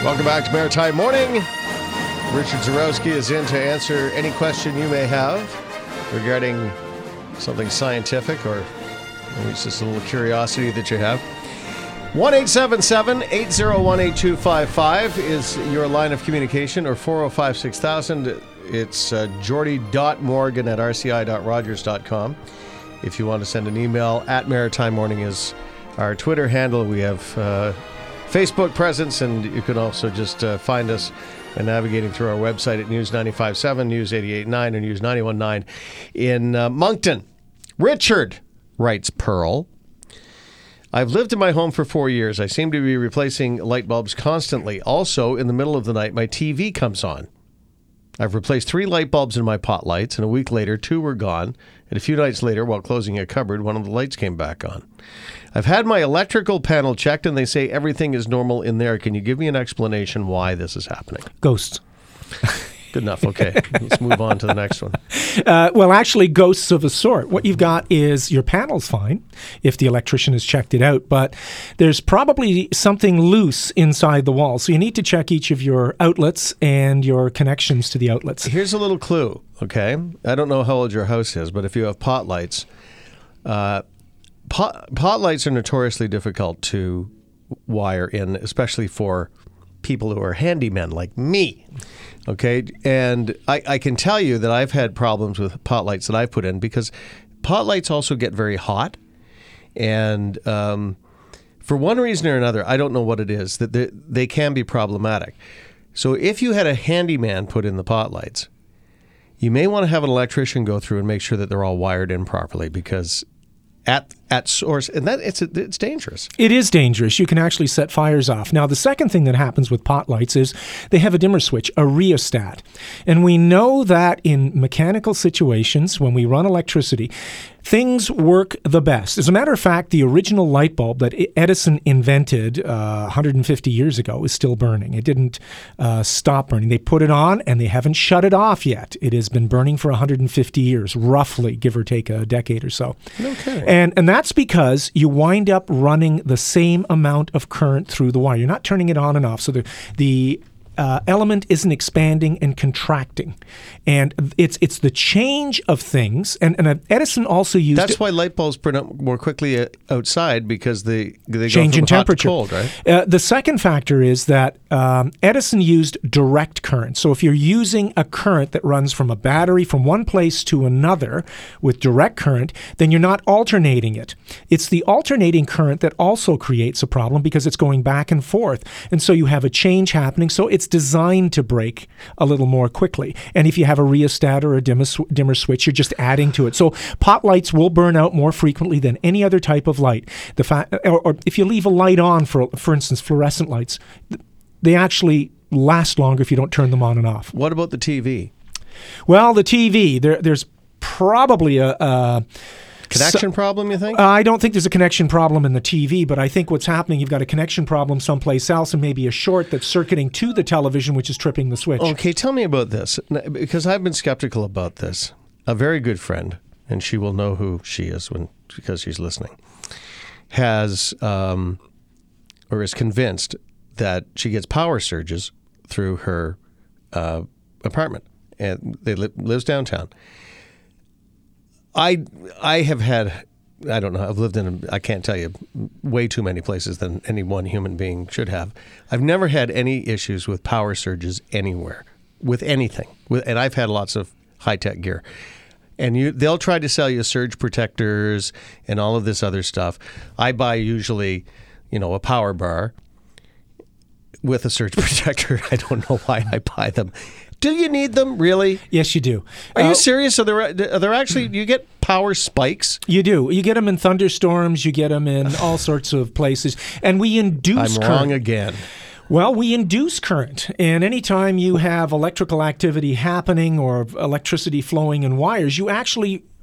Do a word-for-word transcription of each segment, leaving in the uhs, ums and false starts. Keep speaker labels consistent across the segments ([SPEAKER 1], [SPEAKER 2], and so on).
[SPEAKER 1] Welcome back to Maritime Morning. Richard Zarowski is in to answer any question you may have regarding something scientific or maybe it's just a little curiosity that you have. one eight seven seven, eight zero one, eight two five five is your line of communication, or four oh five, six thousand. It's uh, jordy dot morgan at r c i dot rogers dot com. If you want to send an email, at Maritime Morning is our Twitter handle. We have uh, Facebook presence, and you can also just uh, find us by navigating through our website at News ninety-five point seven, News eighty-eight point nine, or News ninety-one point nine in uh, Moncton. Richard writes Pearl. I've lived in my home for four years. I seem to be replacing light bulbs constantly. Also, in the middle of the night, my T V comes on. I've replaced three light bulbs in my pot lights, and a week later, two were gone. And a few nights later, while closing a cupboard, one of the lights came back on. I've had my electrical panel checked, and they say everything is normal in there. Can you give me an explanation why this is happening?
[SPEAKER 2] Ghosts.
[SPEAKER 1] Good enough. Okay, let's move on to the next one.
[SPEAKER 2] Uh, well, actually, ghosts of a sort. What you've got is your panel's fine if the electrician has checked it out, but there's probably something loose inside the wall. So you need to check each of your outlets and your connections to the outlets.
[SPEAKER 1] Here's a little clue, okay? I don't know how old your house is, but if you have pot lights, uh, pot, pot lights are notoriously difficult to wire in, especially for people who are handymen like me. Okay, and I, I can tell you that I've had problems with pot lights that I've put in because pot lights also get very hot. And um, for one reason or another, I don't know what it is, that they, they can be problematic. So if you had a handyman put in the pot lights, you may want to have an electrician go through and make sure that they're all wired in properly, because at at source, and that it's it's dangerous.
[SPEAKER 2] It is dangerous. You can actually set fires off. Now, the second thing that happens with pot lights is they have a dimmer switch, a rheostat. And we know that in mechanical situations, when we run electricity, things work the best. As a matter of fact, the original light bulb that Edison invented uh, one hundred fifty years ago is still burning. It didn't uh, stop burning. They put it on, and they haven't shut it off yet. It has been burning for one hundred fifty years, roughly, give or take a decade or so.
[SPEAKER 1] Okay.
[SPEAKER 2] And, and that's because you wind up running the same amount of current through the wire. You're not turning it on and off. So the the Uh, element isn't expanding and contracting, and it's it's the change of things. And, and Edison also used
[SPEAKER 1] that's
[SPEAKER 2] it,
[SPEAKER 1] why light bulbs burn up more quickly outside, because they they
[SPEAKER 2] change
[SPEAKER 1] go from
[SPEAKER 2] in temperature.
[SPEAKER 1] Hot to cold, right?
[SPEAKER 2] Uh, the second factor is that um, Edison used direct current. So if you're using a current that runs from a battery from one place to another with direct current, then you're not alternating it. It's the alternating current that also creates a problem because it's going back and forth, and so you have a change happening. So it's designed to break a little more quickly. And if you have a rheostat or a dimmer, sw- dimmer switch, you're just adding to it. So pot lights will burn out more frequently than any other type of light. The fa- or, or if you leave a light on, for for instance, fluorescent lights, they actually last longer if you don't turn them on and off.
[SPEAKER 1] What about the T V?
[SPEAKER 2] Well, the T V, there, there's probably a... a
[SPEAKER 1] Connection so, problem, you think?
[SPEAKER 2] Uh, I don't think there's a connection problem in the T V, but I think what's happening, you've got a connection problem someplace else and maybe a short that's circuiting to the television, which is tripping the switch.
[SPEAKER 1] Okay, tell me about this, because I've been skeptical about this. A very good friend, and she will know who she is when because she's listening, has um, or is convinced that she gets power surges through her uh, apartment, and they li- lives downtown. I I have had, I don't know, I've lived in, I can't tell you, way too many places than any one human being should have. I've never had any issues with power surges anywhere, with anything. With, and I've had lots of high-tech gear. And you, they'll try to sell you surge protectors and all of this other stuff. I buy usually, you know, a power bar with a surge protector. I don't know why I buy them. Do you need them, really?
[SPEAKER 2] Yes, you do.
[SPEAKER 1] Are
[SPEAKER 2] uh,
[SPEAKER 1] you serious? Are there, are there actually, you get power spikes?
[SPEAKER 2] You do. You get them in thunderstorms. You get them in all sorts of places. And we induce
[SPEAKER 1] I'm
[SPEAKER 2] current.
[SPEAKER 1] wrong again.
[SPEAKER 2] Well, we induce current. And anytime you have electrical activity happening or electricity flowing in wires, you actually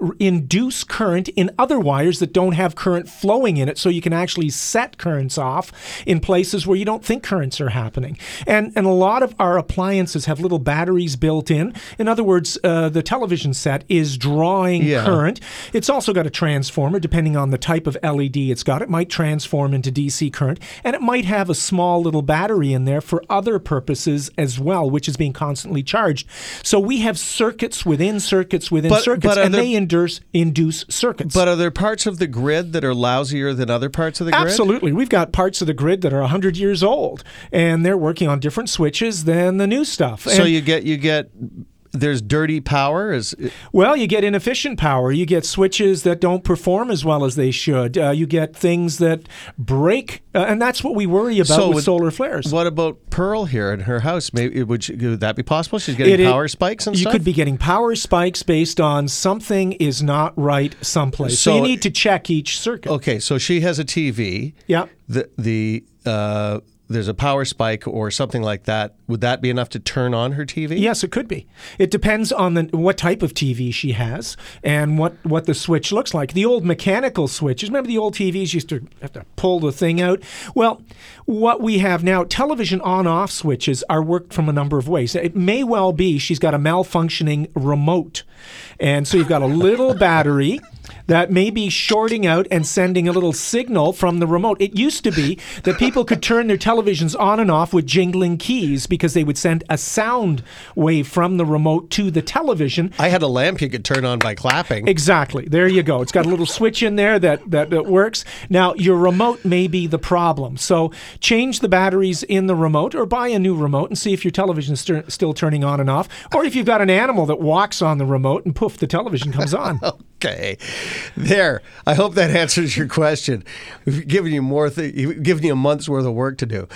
[SPEAKER 2] r- induce current in other wires that don't have current flowing in it, so you can actually set currents off in places where you don't think currents are happening. And and a lot of our appliances have little batteries built in. In other words, uh, the television set is drawing
[SPEAKER 1] Yeah.
[SPEAKER 2] current. It's also got a transformer, depending on the type of L E D it's got. It might transform into D C current, and it might have a small little battery in there for other purposes as well, which is being constantly charged. So we have circuits within circuits within
[SPEAKER 1] But-
[SPEAKER 2] circuits,
[SPEAKER 1] but are
[SPEAKER 2] and
[SPEAKER 1] there-
[SPEAKER 2] they induce, induce circuits.
[SPEAKER 1] But are there parts of the grid that are lousier than other parts of the grid?
[SPEAKER 2] Absolutely. We've got parts of the grid that are one hundred years old, and they're working on different switches than the new stuff.
[SPEAKER 1] So
[SPEAKER 2] And-
[SPEAKER 1] you get you get there's dirty power. Is
[SPEAKER 2] Well, you get inefficient power. You get switches that don't perform as well as they should. Uh, you get things that break, uh, and that's what we worry about
[SPEAKER 1] So
[SPEAKER 2] with
[SPEAKER 1] with-
[SPEAKER 2] solar flares.
[SPEAKER 1] what about Pearl here in her house? Maybe would, she, would that be possible? She's getting
[SPEAKER 2] It i-
[SPEAKER 1] power spikes and
[SPEAKER 2] you
[SPEAKER 1] stuff.
[SPEAKER 2] could be getting power spikes based on something is not right someplace. So,
[SPEAKER 1] So-
[SPEAKER 2] you need to check each circuit.
[SPEAKER 1] Okay, so she has a T V.
[SPEAKER 2] Yeah.
[SPEAKER 1] The the uh, there's a power spike or something like that. Would that be enough to turn on her T V?
[SPEAKER 2] Yes, it could be. It depends on the what type of T V she has and what, what the switch looks like. The old mechanical switches, remember the old T Vs used to have to pull the thing out? Well, what we have now, television on-off switches are worked from a number of ways. It may well be she's got a malfunctioning remote. And so you've got a little battery that may be shorting out and sending a little signal from the remote. It used to be that people could turn their televisions on and off with jingling keys because they would send a sound wave from the remote to the television.
[SPEAKER 1] I had a lamp you could turn on by clapping.
[SPEAKER 2] Exactly. There you go. It's got a little switch in there that, that, that works. Now, your remote may be the problem. So change the batteries in the remote or buy a new remote and see if your television is st- still turning on and off. Or if you've got an animal that walks on the remote and poof, the television comes on.
[SPEAKER 1] Okay, there. I hope that answers your question. We've given you more. Th- we've given you a month's worth of work to do.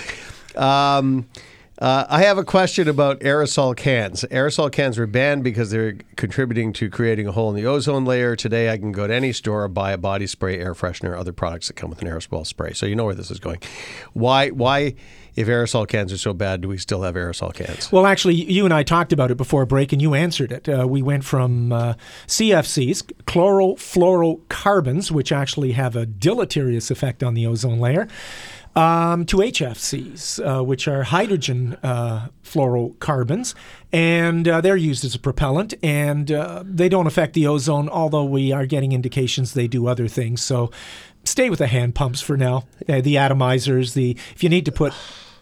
[SPEAKER 1] Um, uh, I have a question about aerosol cans. Aerosol cans were banned because they're contributing to creating a hole in the ozone layer. Today, I can go to any store, buy a body spray, air freshener, other products that come with an aerosol spray. So you know where this is going. Why? Why? If aerosol cans are so bad, do we still have aerosol cans?
[SPEAKER 2] Well, actually, you and I talked about it before break, and you answered it. Uh, we went from uh, C F Cs, chlorofluorocarbons, which actually have a deleterious effect on the ozone layer, um, to H F Cs, uh, which are hydrogen uh, fluorocarbons, and uh, they're used as a propellant, and uh, they don't affect the ozone, although we are getting indications they do other things. So stay with the hand pumps for now, uh, the atomizers, the if you need to put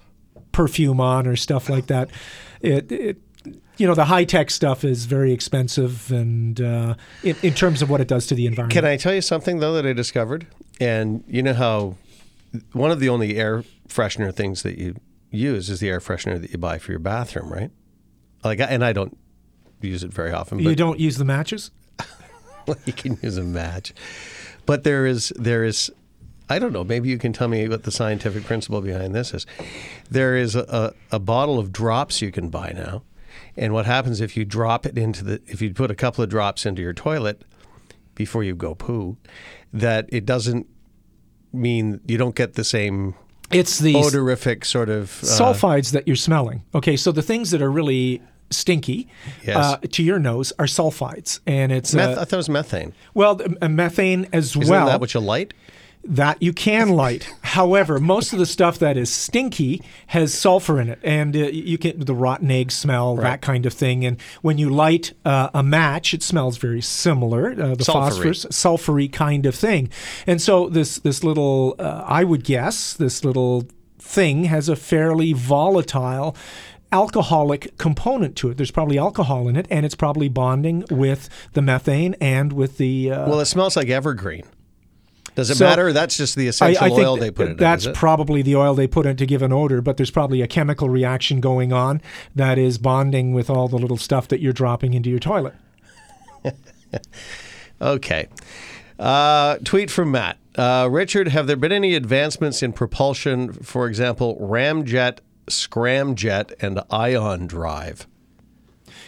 [SPEAKER 2] perfume on or stuff like that. It, it you know, the high-tech stuff is very expensive and uh, in, in terms of what it does to the environment.
[SPEAKER 1] Can I tell you something, though, that I discovered? And you know how one of the only air freshener things that you use is the air freshener that you buy for your bathroom, right? Like, and I don't use it very often. But
[SPEAKER 2] You don't use the matches?
[SPEAKER 1] you can use a match. But there is there is I don't know, maybe you can tell me what the scientific principle behind this is. There is a, a, a bottle of drops you can buy now. And what happens if you drop it into the, if you put a couple of drops into your toilet before you go poo, that it doesn't mean you don't get the same
[SPEAKER 2] It's the
[SPEAKER 1] odorific sort of. Uh,
[SPEAKER 2] sulfides that you're smelling. Okay, so the things that are really stinky
[SPEAKER 1] Yes.
[SPEAKER 2] uh, to your nose are sulfides. And it's,
[SPEAKER 1] meth, I
[SPEAKER 2] uh,
[SPEAKER 1] thought it was methane.
[SPEAKER 2] well, uh, methane as
[SPEAKER 1] Isn't
[SPEAKER 2] well.
[SPEAKER 1] that what you light?
[SPEAKER 2] That you can light. However, most of the stuff that is stinky has sulfur in it, and uh, you get the rotten egg smell,
[SPEAKER 1] Right.
[SPEAKER 2] that kind of thing. And when you light uh, a match, it smells very similar. Uh, the
[SPEAKER 1] Sulfury.
[SPEAKER 2] phosphorus, sulfury kind of thing. And so this this little, uh, I would guess, this little thing has a fairly volatile alcoholic component to it. There's probably alcohol in it, and it's probably bonding with the methane and with the. Uh,
[SPEAKER 1] Well, it smells like evergreen. Does it
[SPEAKER 2] So,
[SPEAKER 1] matter? That's just the essential
[SPEAKER 2] I, I think
[SPEAKER 1] oil they put in
[SPEAKER 2] that's
[SPEAKER 1] it, is it?
[SPEAKER 2] probably the oil they put in to give an odor, but there's probably a chemical reaction going on that is bonding with all the little stuff that you're dropping into your toilet.
[SPEAKER 1] Okay. Uh, tweet from Matt. Uh, Richard, have there been any advancements in propulsion, for example, ramjet, scramjet, and ion drive?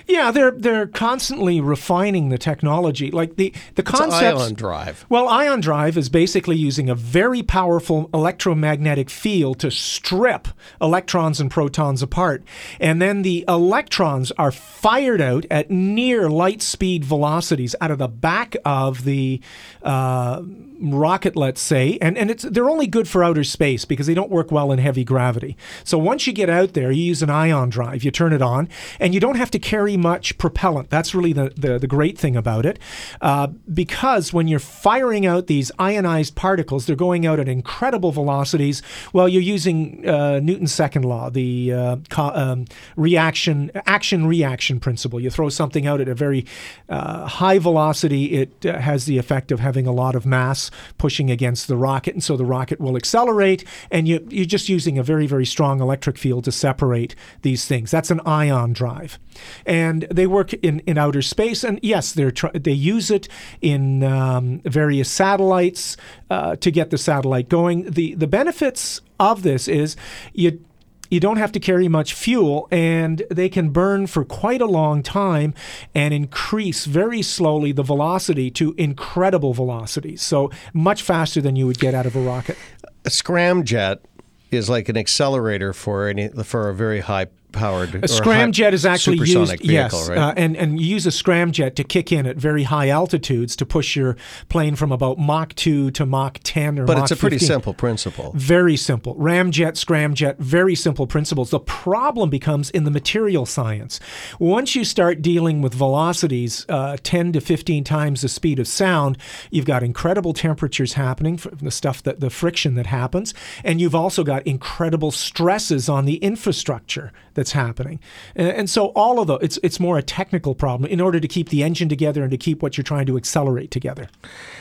[SPEAKER 2] Yeah, they're they're constantly refining the technology. Like the the concept.
[SPEAKER 1] Ion drive.
[SPEAKER 2] Well, ion drive is basically using a very powerful electromagnetic field to strip electrons and protons apart, and then the electrons are fired out at near light speed velocities out of the back of the uh, rocket, let's say, and and it's they're only good for outer space because they don't work well in heavy gravity. So once you get out there, you use an ion drive, you turn it on, and you don't have to carry much propellant. That's really the, the, the great thing about it, uh, because when you're firing out these ionized particles, they're going out at incredible velocities. Well, you're using uh, Newton's second law, the uh, co- um, reaction, action-reaction principle. You throw something out at a very uh, high velocity, it uh, has the effect of having a lot of mass pushing against the rocket, and so the rocket will accelerate, and you, you're just using a very, very strong electric field to separate these things. That's an ion drive. And they work in, in outer space, and yes, they're tr- they use it in um, various satellites uh, to get the satellite going. The the benefits of this is you you don't have to carry much fuel, and they can burn for quite a long time and increase very slowly the velocity to incredible velocities, so much faster than you would get out of a rocket.
[SPEAKER 1] A scramjet is like an accelerator for any for a very high powered.
[SPEAKER 2] A scramjet is actually used,
[SPEAKER 1] vehicle,
[SPEAKER 2] yes,
[SPEAKER 1] right?
[SPEAKER 2] uh, and and you use a scramjet to kick in at very high altitudes to push your plane from about Mach two to Mach ten or
[SPEAKER 1] but
[SPEAKER 2] Mach
[SPEAKER 1] it's a pretty
[SPEAKER 2] fifteen.
[SPEAKER 1] simple principle.
[SPEAKER 2] Very simple. Ramjet, scramjet, very simple principles. The problem becomes in the material science. Once you start dealing with velocities uh, ten to fifteen times the speed of sound, you've got incredible temperatures happening from the stuff that the friction that happens, and you've also got incredible stresses on the infrastructure that's happening. And, and so all of the, it's it's more a technical problem in order to keep the engine together and to keep what you're trying to accelerate together.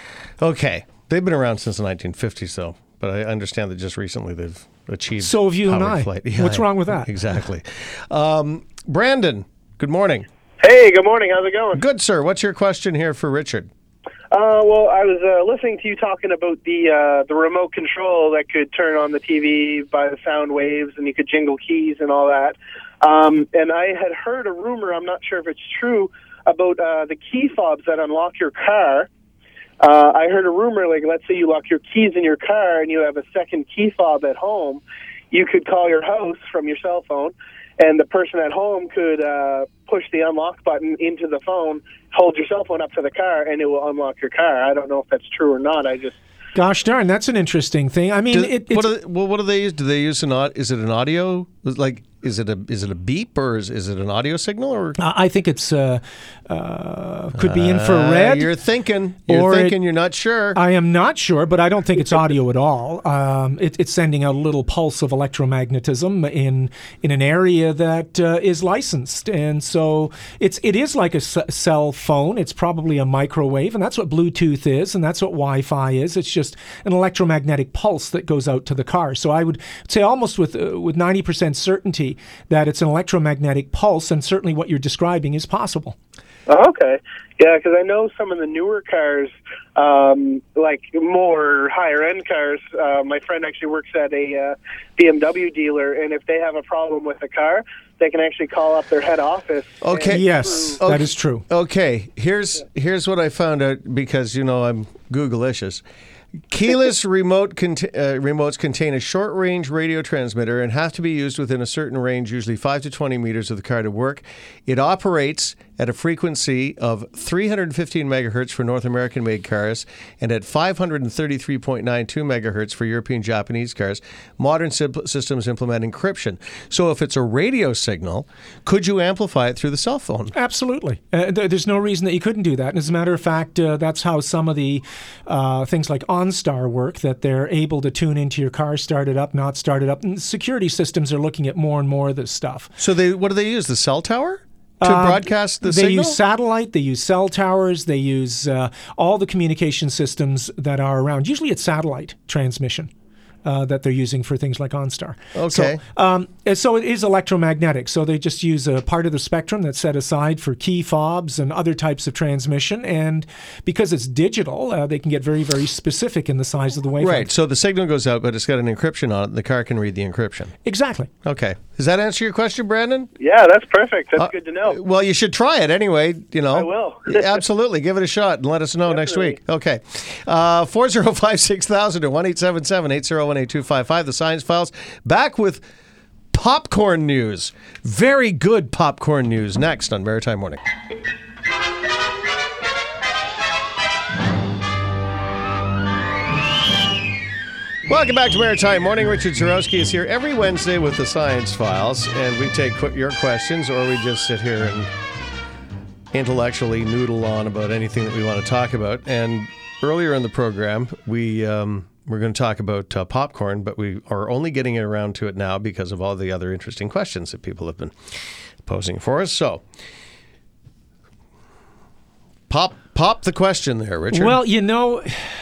[SPEAKER 1] Okay. They've been around since the nineteen fifties, though, but I understand that just recently they've achieved
[SPEAKER 2] So have you and
[SPEAKER 1] powered
[SPEAKER 2] I.
[SPEAKER 1] flight. Yeah,
[SPEAKER 2] What's wrong with that?
[SPEAKER 1] Exactly. Um, Brandon, good morning.
[SPEAKER 3] Hey, good morning. How's it going?
[SPEAKER 1] Good, sir. What's your question here for Richard?
[SPEAKER 3] Uh, well, I was uh, listening to you talking about the uh, the remote control that could turn on the T V by the sound waves, and you could jingle keys and all that. Um, and I had heard a rumor, I'm not sure if it's true, about uh, the key fobs that unlock your car. Uh, I heard a rumor, like, let's say you lock your keys in your car and you have a second key fob at home, you could call your house from your cell phone, and the person at home could uh, push the unlock button into the phone, hold your cell phone up to the car, and it will unlock your car. I don't know if that's true or not. I just...
[SPEAKER 2] Gosh darn, that's an interesting thing. I mean,
[SPEAKER 1] Do,
[SPEAKER 2] it,
[SPEAKER 1] what,
[SPEAKER 2] it's,
[SPEAKER 1] do they, well, what do they use? Do they use an au- Is it an audio? Like, is it a is it a beep or is, is it an audio signal? Or
[SPEAKER 2] uh, I think it's uh, uh, could be infrared.
[SPEAKER 1] Uh, you're thinking. You're
[SPEAKER 2] or
[SPEAKER 1] thinking.
[SPEAKER 2] it-
[SPEAKER 1] You're not sure.
[SPEAKER 2] I am not sure, but I don't think it's audio at all. Um, it, it's sending out a little pulse of electromagnetism in in an area that uh, is licensed, and so it's it is like a s- cell phone. It's probably a microwave, and that's what Bluetooth is, and that's what Wi-Fi is. It's just an electromagnetic pulse that goes out to the car. So I would say almost with uh, with ninety percent certainty that it's an electromagnetic pulse, and certainly what you're describing is possible.
[SPEAKER 3] Oh, okay. Yeah, because I know some of the newer cars, um, like more higher-end cars, uh, my friend actually works at a uh, B M W dealer, and if they have a problem with a car, they can actually call up their head office.
[SPEAKER 1] Okay.
[SPEAKER 3] and
[SPEAKER 2] Yes,
[SPEAKER 3] prove-
[SPEAKER 2] that is true.
[SPEAKER 1] Okay, here's here's what I found out because you know I'm Google-licious. Keyless remote cont- uh, remotes contain a short-range radio transmitter and have to be used within a certain range, usually five to twenty meters of the car to work. It operates at a frequency of three hundred fifteen megahertz for North American-made cars and at five hundred thirty-three point nine two megahertz for European Japanese cars. Modern sim- systems implement encryption. So if it's a radio signal, could you amplify it through the cell phone?
[SPEAKER 2] Absolutely. Uh, th- there's no reason that you couldn't do that. And as a matter of fact, uh, that's how some of the uh, things like OnStar work, that they're able to tune into your car, start it up, not start it up. And security systems are looking at more and more of this stuff.
[SPEAKER 1] So they what do they use? The cell tower to
[SPEAKER 2] Uh,
[SPEAKER 1] broadcast the
[SPEAKER 2] they
[SPEAKER 1] signal?
[SPEAKER 2] use satellite, they use cell towers, they use uh, all the communication systems that are around. Usually it's satellite transmission. uh, that they're using for things like OnStar.
[SPEAKER 1] Okay.
[SPEAKER 2] So, um, and so it is electromagnetic. So they just use a part of the spectrum that's set aside for key fobs and other types of transmission. And because it's digital, uh, they can get very, very specific in the size of the wavelength.
[SPEAKER 1] Right. So the signal goes out, but it's got an encryption on it, and the car can read the encryption.
[SPEAKER 2] Exactly.
[SPEAKER 1] Okay. Does that answer your question, Brandon?
[SPEAKER 3] Yeah, that's perfect. That's
[SPEAKER 1] Uh,
[SPEAKER 3] good to know.
[SPEAKER 1] Well, you should try it anyway. You know,
[SPEAKER 3] I will.
[SPEAKER 1] Absolutely. Give it a shot and let us know next
[SPEAKER 3] Definitely.
[SPEAKER 1] week. Okay. Uh, four oh five, six thousand or one eight seven seven, eight oh one, eight two five five. The Science Files back with popcorn news. Very good popcorn news next on Maritime Morning. Welcome back to Maritime Morning. Richard Zarowski is here every Wednesday with the Science Files, and we take qu- your questions, or we just sit here and intellectually noodle on about anything that we want to talk about. And earlier in the program, we um, we're going to talk about uh, popcorn, but we are only getting around to it now because of all the other interesting questions that people have been posing for us. So, pop pop the question there, Richard.
[SPEAKER 2] Well, you know,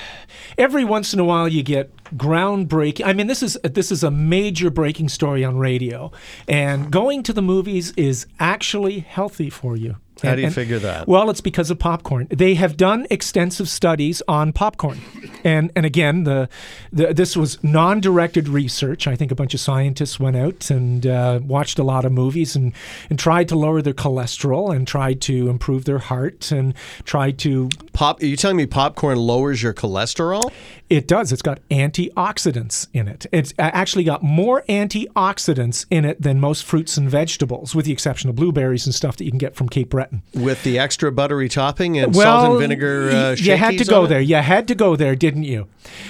[SPEAKER 2] every once in a while you get groundbreaking. I mean, this is this is a major breaking story on radio, and going to the movies is actually healthy for you.
[SPEAKER 1] How
[SPEAKER 2] And-
[SPEAKER 1] do you
[SPEAKER 2] and-
[SPEAKER 1] figure that?
[SPEAKER 2] Well, it's because of popcorn. They have done extensive studies on popcorn. And and again, the, the this was non-directed research. I think a bunch of scientists went out and uh, watched a lot of movies and, and tried to lower their cholesterol and tried to improve their heart and tried to...
[SPEAKER 1] Pop? Are you telling me popcorn lowers your cholesterol?
[SPEAKER 2] It does. It's got antioxidants in it. It's actually got more antioxidants in it than most fruits and vegetables, with the exception of blueberries and stuff that you can get from Cape Breton.
[SPEAKER 1] With the extra buttery topping and
[SPEAKER 2] Well,
[SPEAKER 1] salt and vinegar uh,
[SPEAKER 2] y- you had to
[SPEAKER 1] shakies
[SPEAKER 2] go
[SPEAKER 1] on it?
[SPEAKER 2] there. You had to go there, didn't you?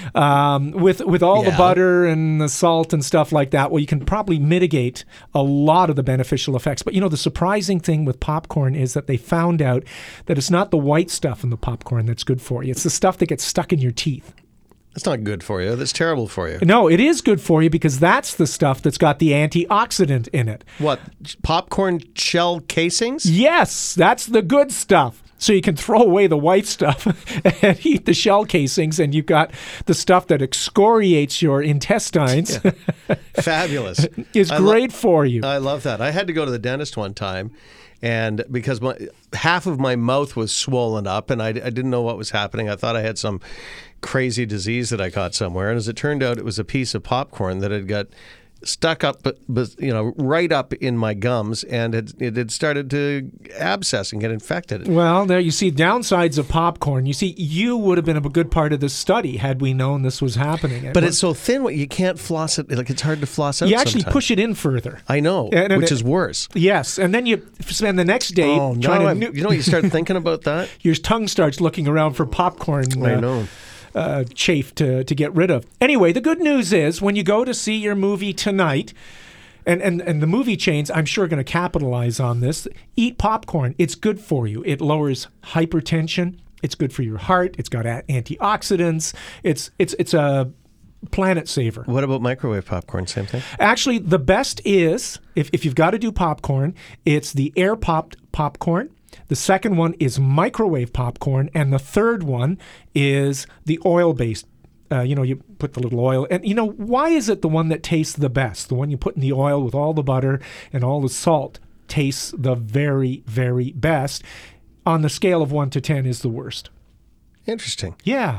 [SPEAKER 2] Um, with with all the
[SPEAKER 1] Yeah.
[SPEAKER 2] butter and the salt and stuff like that, well, you can probably mitigate a lot of the beneficial effects. But you know, the surprising thing with popcorn is that they found out that it's not the white stuff in the popcorn that's good for you. It's the stuff that gets stuck in your teeth.
[SPEAKER 1] That's not good for you. That's terrible for you.
[SPEAKER 2] No, it is good for you because that's the stuff that's got the antioxidant in it.
[SPEAKER 1] What, popcorn shell casings?
[SPEAKER 2] Yes, that's the good stuff. So you can throw away the white stuff and eat the shell casings, and you've got the stuff that excoriates your intestines.
[SPEAKER 1] Fabulous.
[SPEAKER 2] Is
[SPEAKER 1] I lo-
[SPEAKER 2] great for you.
[SPEAKER 1] I love that. I had to go to the dentist one time, and because my half of my mouth was swollen up, and I, I didn't know what was happening. I thought I had some crazy disease that I caught somewhere, and as it turned out, it was a piece of popcorn that had got stuck up, but, but you know, right up in my gums, and it, it had started to abscess and get infected.
[SPEAKER 2] Well, there you see downsides of popcorn. You see, you would have been a good part of this study had we known this was happening.
[SPEAKER 1] But it's so thin, you can't floss it. Like, it's hard to floss out.
[SPEAKER 2] you actually
[SPEAKER 1] sometimes.
[SPEAKER 2] push it in further.
[SPEAKER 1] I know,
[SPEAKER 2] And- and
[SPEAKER 1] which
[SPEAKER 2] it-
[SPEAKER 1] is worse.
[SPEAKER 2] Yes, and then you spend the next day
[SPEAKER 1] Oh,
[SPEAKER 2] trying
[SPEAKER 1] no,
[SPEAKER 2] to.
[SPEAKER 1] I'm-
[SPEAKER 2] nu-
[SPEAKER 1] you know, you start thinking about that.
[SPEAKER 2] your tongue starts looking around for popcorn.
[SPEAKER 1] I
[SPEAKER 2] uh,
[SPEAKER 1] know.
[SPEAKER 2] uh, chafe to, to get rid of. Anyway, the good news is when you go to see your movie tonight, and, and, and the movie chains, I'm sure, are going to capitalize on this, eat popcorn. It's good for you. It lowers hypertension. It's good for your heart. It's got a- antioxidants. It's it's it's a planet saver.
[SPEAKER 1] What about microwave popcorn? Same thing?
[SPEAKER 2] Actually, the best is, if, if you've got to do popcorn, it's the air-popped popcorn. The second one is microwave popcorn. And the third one is the oil-based. Uh, you know, you put the little oil. And, you know, why is it the one that tastes the best? The one you put in the oil with all the butter and all the salt tastes the very, very best. On the scale of one to ten is the worst.
[SPEAKER 1] Interesting.
[SPEAKER 2] Yeah.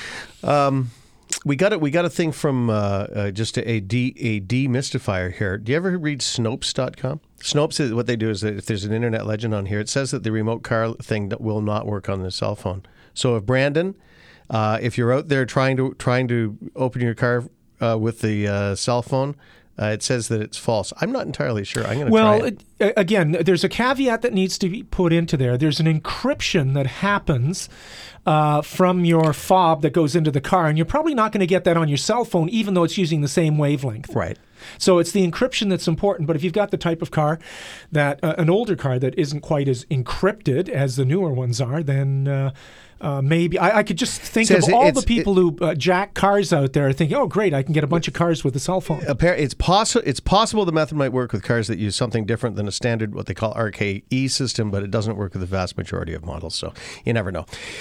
[SPEAKER 1] We got it. We got a thing from uh, uh, just a, a, de, a demystifier here. Do you ever read Snopes dot com? Snopes, is, what they do is that if there's an internet legend on here, it says that the remote car thing that will not work on the cell phone. So if Brandon, uh, if you're out there trying to trying to open your car uh, with the uh, cell phone, uh, it says that it's false. I'm not entirely sure. I'm going to
[SPEAKER 2] Well,
[SPEAKER 1] try it.
[SPEAKER 2] it- again, there's a caveat that needs to be put into there. There's an encryption that happens uh, from your fob that goes into the car, and you're probably not going to get that on your cell phone, even though it's using the same wavelength.
[SPEAKER 1] Right.
[SPEAKER 2] So it's the encryption that's important. But if you've got the type of car that uh, an older car that isn't quite as encrypted as the newer ones are, then uh, uh, maybe I, I could just think
[SPEAKER 1] Says
[SPEAKER 2] of
[SPEAKER 1] it-
[SPEAKER 2] all the
[SPEAKER 1] it's-
[SPEAKER 2] people who uh, jack cars out there thinking, "Oh, great, I can get a bunch of cars with a cell phone."
[SPEAKER 1] Appar- It's possible. It's possible the method might work with cars that use something different than a standard, what they call R K E system, but it doesn't work with the vast majority of models. So you never know.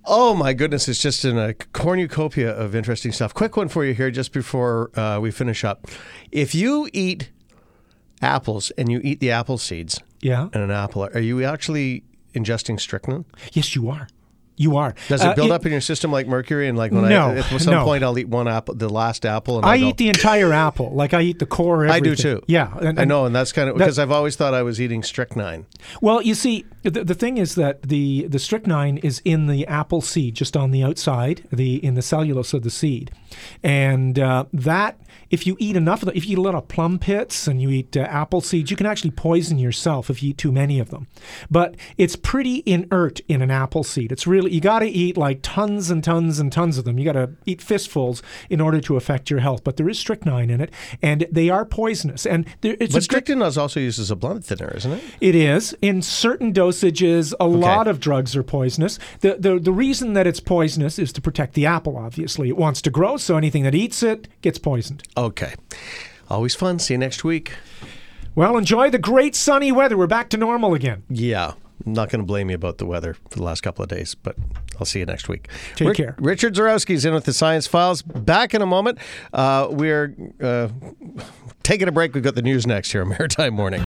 [SPEAKER 1] Oh, my goodness. It's just in a cornucopia of interesting stuff. Quick one for you here just before uh, we finish up. If you eat apples and you eat the apple seeds
[SPEAKER 2] Yeah.
[SPEAKER 1] in an apple, are you actually ingesting strychnine?
[SPEAKER 2] Yes, you are. You are.
[SPEAKER 1] Does it build
[SPEAKER 2] uh,
[SPEAKER 1] up in your system like mercury? And like when
[SPEAKER 2] No,
[SPEAKER 1] I, at some
[SPEAKER 2] no.
[SPEAKER 1] point, I'll eat one apple, the last apple. And
[SPEAKER 2] I
[SPEAKER 1] I'll go,
[SPEAKER 2] eat the entire apple. Like I eat the core.
[SPEAKER 1] I
[SPEAKER 2] Everything.
[SPEAKER 1] do too.
[SPEAKER 2] Yeah. And,
[SPEAKER 1] I
[SPEAKER 2] and-
[SPEAKER 1] know, and that's kind of
[SPEAKER 2] that-
[SPEAKER 1] because I've always thought I was eating strychnine.
[SPEAKER 2] Well, you see, the, the thing is that the, the strychnine is in the apple seed, just on the outside, the in the cellulose of the seed. And uh, that, if you eat enough of them, if you eat a lot of plum pits and you eat uh, apple seeds, you can actually poison yourself if you eat too many of them. But it's pretty inert in an apple seed. It's really, you got to eat like tons and tons and tons of them. You got to eat fistfuls in order to affect your health. But there is strychnine in it, and they are poisonous. And there, it's
[SPEAKER 1] But
[SPEAKER 2] a good-
[SPEAKER 1] strychnine is also used as a blood thinner, isn't it?
[SPEAKER 2] it is. In certain dosages, a lot of drugs are poisonous. The, the the reason that it's poisonous is to protect the apple, obviously. It wants to grow, so anything that eats it gets poisoned.
[SPEAKER 1] Okay. Always fun. See you next week.
[SPEAKER 2] Well, enjoy the great sunny weather. We're back to normal again.
[SPEAKER 1] Yeah. I'm not going to blame you about the weather for the last couple of days, but I'll see you next week.
[SPEAKER 2] Take
[SPEAKER 1] Rick,
[SPEAKER 2] care.
[SPEAKER 1] Richard Zarowski's in with the Science Files. Back in a moment. Uh, we're uh, taking a break. We've got the news next here on Maritime Morning.